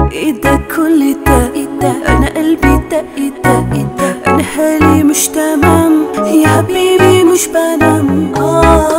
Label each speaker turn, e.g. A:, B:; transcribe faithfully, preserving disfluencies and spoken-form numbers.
A: ايدك كل ده انا قلبي دق دق انا حالي مش تمام يا حبيبي مش بنام. آه